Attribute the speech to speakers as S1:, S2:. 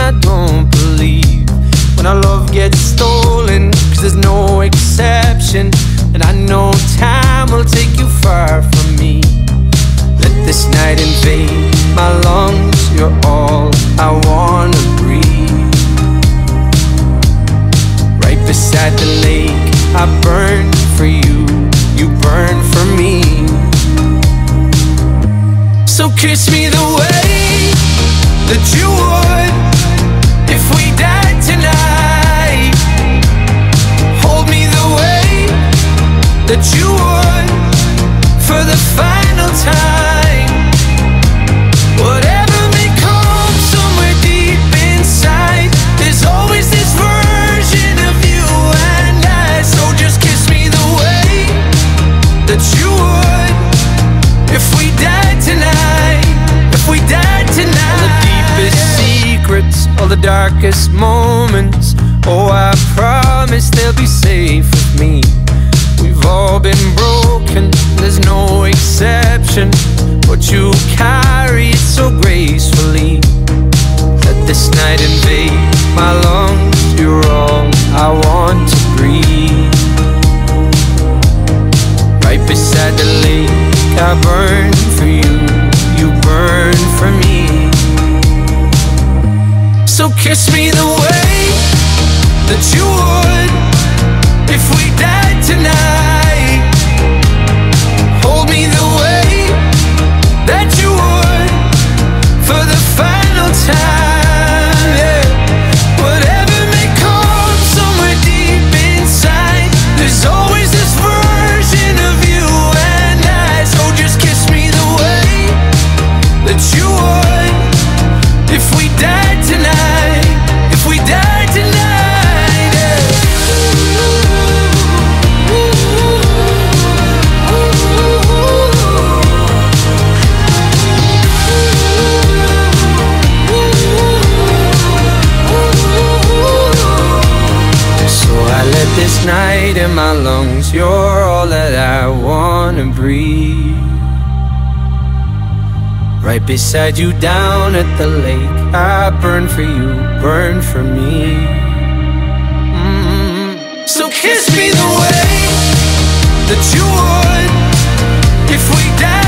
S1: I don't believe when our love gets stolen, 'cause there's no exception. And I know time will take you far from me. Let this night invade my lungs. You're all I wanna breathe. Right beside the lake, I burn for you, you burn for me. So kiss me the way that you would if we died tonight. Hold me the way that you would for the final time. Whatever may come somewhere deep inside, there's always this version of you and I. So just kiss me the way that you would if we died tonight. If we died tonight. All the deepest secrets, all the darkest moments, oh, I promise they'll be safe with me. We've all been broken, there's no exception, but you carry it so gracefully. Let this night invade my lungs. You're all I want to breathe. Right beside the lake, I burn for you, you burn for me. So kiss me the way that you would if we died tonight. Hold me the way that you would for the final time, yeah. Whatever may come somewhere deep inside, there's always this version of you and I. So just kiss me the way that you would if we died tonight. If we died tonight, yeah. So I let this night in my lungs. You're all that I wanna breathe. Right beside you down at the lake, I burn for you, burn for me. So kiss me the way that you would if we died